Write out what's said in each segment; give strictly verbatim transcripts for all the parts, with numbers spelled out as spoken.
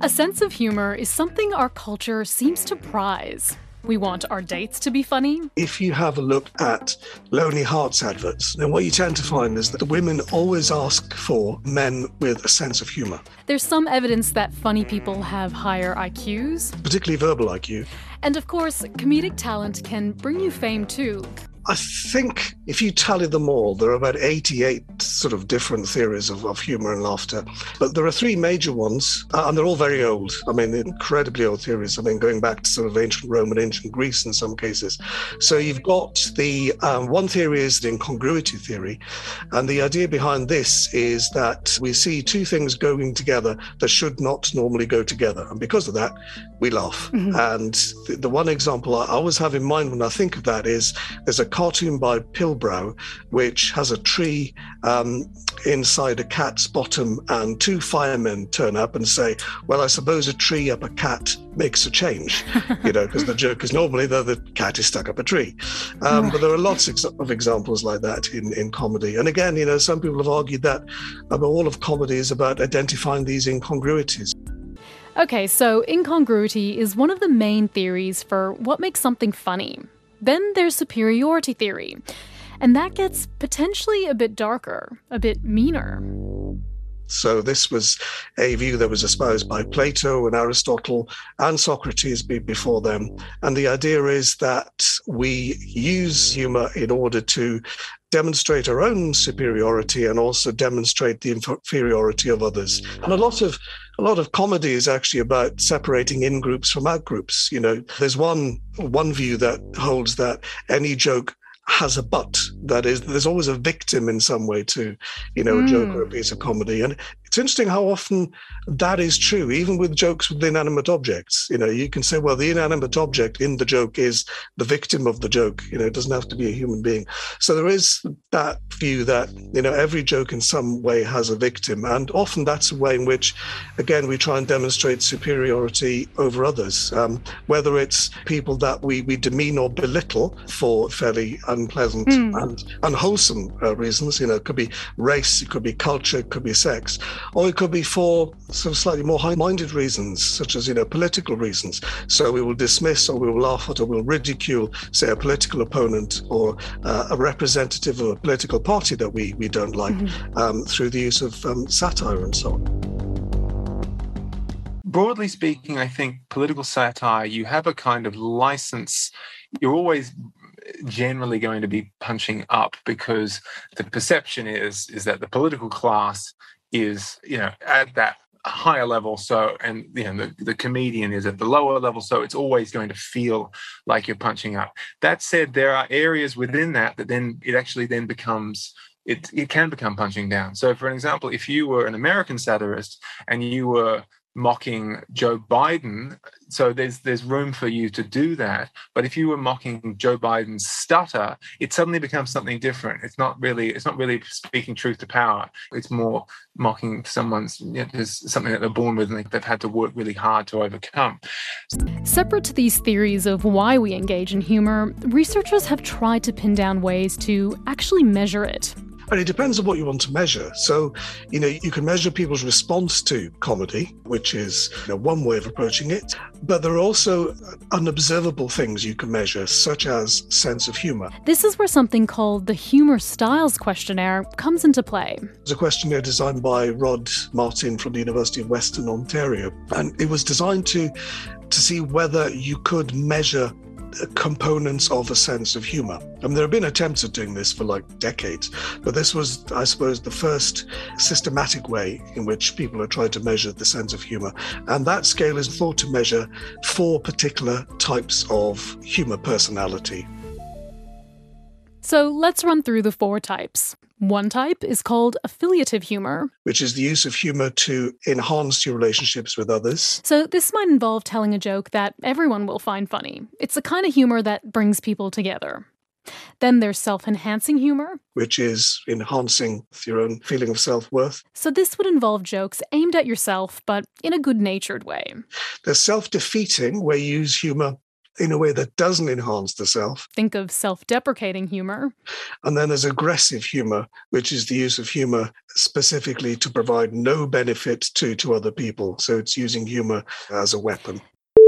A sense of humor is something our culture seems to prize. We want our dates to be funny. If you have a look at Lonely Hearts adverts, then what you tend to find is that the women always ask for men with a sense of humour. There's some evidence that funny people have higher I Qs. Particularly verbal I Q. And of course, comedic talent can bring you fame too. I think if you tally them all, there are about eighty-eight sort of different theories of, of humour and laughter. But there are three major ones, uh, and they're all very old. I mean, incredibly old theories. I mean, going back to sort of ancient Rome and ancient Greece in some cases. So you've got the um, one theory is the incongruity theory. And the idea behind this is that we see two things going together that should not normally go together. And because of that, we laugh. Mm-hmm. And the, the one example I always have in mind when I think of that is there's a cartoon by Pilbrow, which has a tree um, inside a cat's bottom, and two firemen turn up and say, well, I suppose a tree up a cat makes a change, you know, because the joke is normally that the cat is stuck up a tree. Um, right. But there are lots of examples like that in, in comedy. And again, you know, some people have argued that um, all of comedy is about identifying these incongruities. Okay, so incongruity is one of the main theories for what makes something funny. Then there's superiority theory, and that gets potentially a bit darker, a bit meaner. So this was a view that was espoused by Plato and Aristotle and Socrates before them. And the idea is that we use humour in order to demonstrate our own superiority and also demonstrate the inferiority of others. And a lot of a lot of comedy is actually about separating in groups from out groups. You know, there's one one view that holds that any joke has a but. That is, there's always a victim in some way to, you know, mm. a joke or a piece of comedy. And it's interesting how often that is true, even with jokes with inanimate objects. You know, you can say, well, the inanimate object in the joke is the victim of the joke. You know, it doesn't have to be a human being. So there is that view that, you know, every joke in some way has a victim. And often that's a way in which, again, we try and demonstrate superiority over others, um, whether it's people that we, we demean or belittle for fairly unpleasant mm. and unwholesome uh, reasons. You know, it could be race, it could be culture, it could be sex. Or it could be for some slightly more high-minded reasons, such as, you know, political reasons. So we will dismiss or we will laugh at or we'll ridicule, say, a political opponent or uh, a representative of a political party that we, we don't like mm-hmm. um, through the use of um, satire and so on. Broadly speaking, I think political satire, you have a kind of license. You're always generally going to be punching up because the perception is, is that the political class is, you know, at that higher level, so, and, you know, the, the comedian is at the lower level, so it's always going to feel like you're punching up. That said, there are areas within that that then it actually then becomes, it, it can become punching down. So, for an example, if you were an American satirist and you were mocking Joe Biden, so there's there's room for you to do that. But if you were mocking Joe Biden's stutter, it suddenly becomes something different. It's not really it's not really speaking truth to power. It's more mocking someone's, you know, something that they're born with and they've had to work really hard to overcome. Separate to these theories of why we engage in humor, researchers have tried to pin down ways to actually measure it. And it depends on what you want to measure. So, you know, you can measure people's response to comedy, which is, you know, one way of approaching it. But there are also unobservable things you can measure, such as sense of humour. This is where something called the Humour Styles Questionnaire comes into play. It's a questionnaire designed by Rod Martin from the University of Western Ontario. And it was designed to, to see whether you could measure components of a sense of humour. I mean, there have been attempts at doing this for like decades, but this was, I suppose, the first systematic way in which people are trying to measure the sense of humour. And that scale is thought to measure four particular types of humour personality. So let's run through the four types. One type is called affiliative humor, which is the use of humor to enhance your relationships with others. So this might involve telling a joke that everyone will find funny. It's the kind of humor that brings people together. Then there's self-enhancing humor, which is enhancing your own feeling of self-worth. So this would involve jokes aimed at yourself, but in a good-natured way. There's self-defeating, where you use humor in a way that doesn't enhance the self. Think of self-deprecating humor. And then there's aggressive humor, which is the use of humor specifically to provide no benefit to, to other people. So it's using humor as a weapon.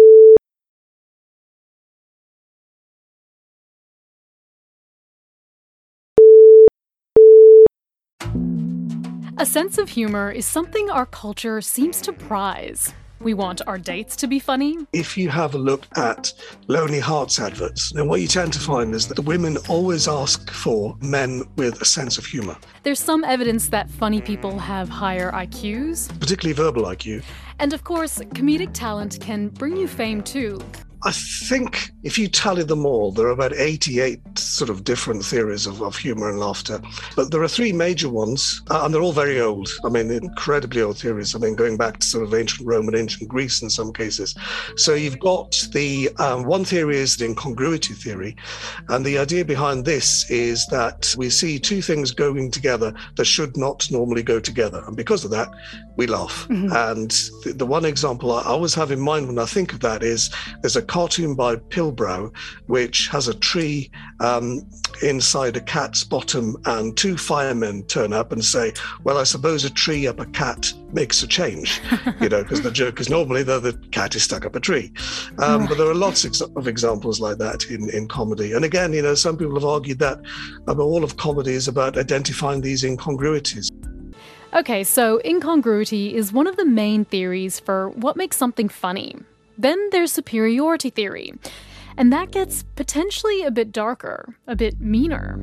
A sense of humor is something our culture seems to prize. We want our dates to be funny. If you have a look at Lonely Hearts adverts, then what you tend to find is that the women always ask for men with a sense of humor. There's some evidence that funny people have higher I Qs. Particularly verbal I Q. And of course, comedic talent can bring you fame too. I think if you tally them all, there are about eighty-eight sort of different theories of, of humor and laughter. But there are three major ones, uh, and they're all very old. I mean, incredibly old theories. I mean, going back to sort of ancient Rome and ancient Greece in some cases. So you've got the um, one theory is the incongruity theory. And the idea behind this is that we see two things going together that should not normally go together. And because of that, we laugh. Mm-hmm. And the, the one example I always have in mind when I think of that is there's a cartoon by Pilbrow, which has a tree um, inside a cat's bottom, and two firemen turn up and say, well, I suppose a tree up a cat makes a change, you know, because the joke is normally that the cat is stuck up a tree. Um, but there are lots of examples like that in, in comedy. And again, you know, some people have argued that about all of comedy is about identifying these incongruities. Okay, so incongruity is one of the main theories for what makes something funny. Then there's superiority theory, and that gets potentially a bit darker, a bit meaner.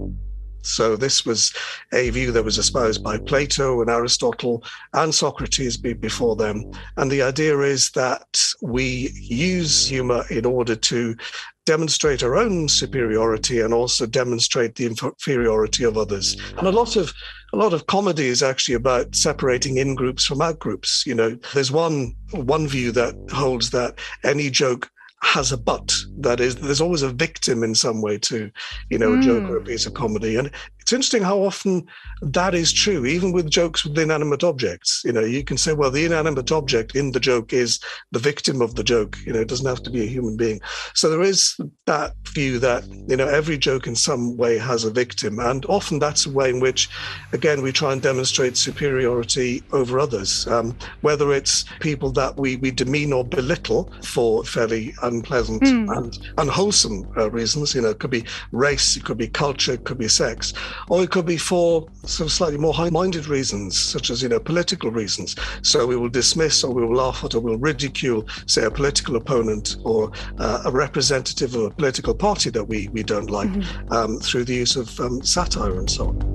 So this was a view that was espoused by Plato and Aristotle and Socrates before them. And the idea is that we use humor in order to demonstrate our own superiority and also demonstrate the inferiority of others. And a lot of a lot of comedy is actually about separating in groups from out groups. You know, there's one one view that holds that any joke has a but. That is, there's always a victim in some way to, you know, mm. a joke or a piece of comedy. And it's interesting how often that is true, even with jokes with inanimate objects. You know, you can say, well, the inanimate object in the joke is the victim of the joke. You know, it doesn't have to be a human being. So there is that view that, you know, every joke in some way has a victim. And often that's a way in which, again, we try and demonstrate superiority over others, um, whether it's people that we, we demean or belittle for fairly unpleasant mm. and unwholesome uh, reasons. You know, it could be race, it could be culture, it could be sex, or it could be for sort of slightly more high-minded reasons, such as, you know, political reasons. So we will dismiss or we will laugh at or we'll ridicule, say, a political opponent or uh, a representative of a political party that we, we don't like mm-hmm. um, through the use of um, satire and so on.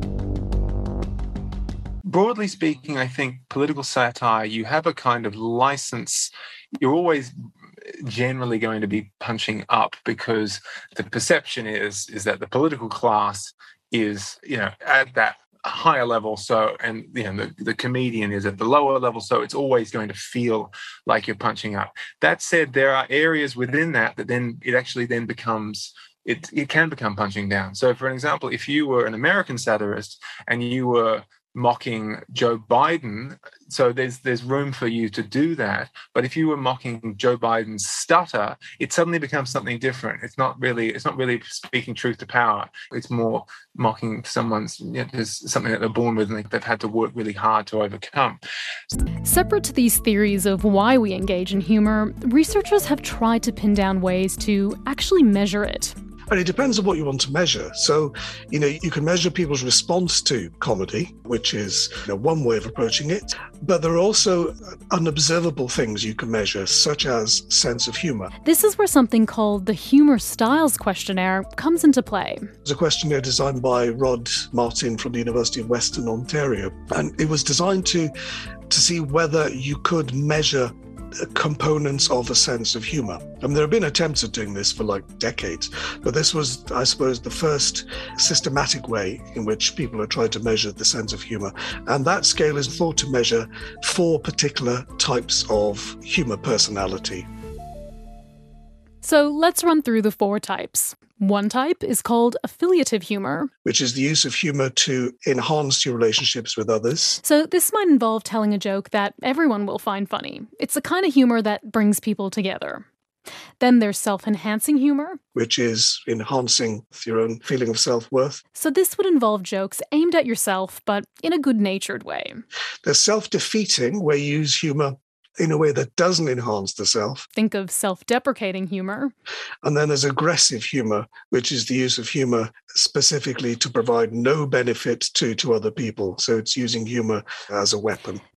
Broadly speaking, I think political satire, you have a kind of license. You're always generally going to be punching up because the perception is is that the political class is, you know, at that higher level, so and you know the, the comedian is at the lower level, so it's always going to feel like you're punching up. That said, there are areas within that that then it actually then becomes it it can become punching down. So for an example, if you were an American satirist and you were mocking Joe Biden, so there's there's room for you to do that. But if you were mocking Joe Biden's stutter, it suddenly becomes something different. It's not really it's not really speaking truth to power. It's more mocking someone's, you know, something that they're born with and they've had to work really hard to overcome. Separate to these theories of why we engage in humor, researchers have tried to pin down ways to actually measure it. And it depends on what you want to measure. So, you know, you can measure people's response to comedy, which is, you know, one way of approaching it. But there are also unobservable things you can measure, such as sense of humor. This is where something called the Humor Styles Questionnaire comes into play. It's a questionnaire designed by Rod Martin from the University of Western Ontario. And it was designed to, to see whether you could measure components of a sense of humor. I mean, there have been attempts at doing this for like decades, but this was, I suppose, the first systematic way in which people are trying to measure the sense of humor. And that scale is thought to measure four particular types of humor personality. So let's run through the four types. One type is called affiliative humor, which is the use of humor to enhance your relationships with others. So this might involve telling a joke that everyone will find funny. It's the kind of humor that brings people together. Then there's self-enhancing humor, which is enhancing your own feeling of self-worth. So this would involve jokes aimed at yourself, but in a good-natured way. There's self-defeating, where you use humor in a way that doesn't enhance the self. Think of self-deprecating humor. And then there's aggressive humor, which is the use of humor specifically to provide no benefit to, to other people. So it's using humor as a weapon.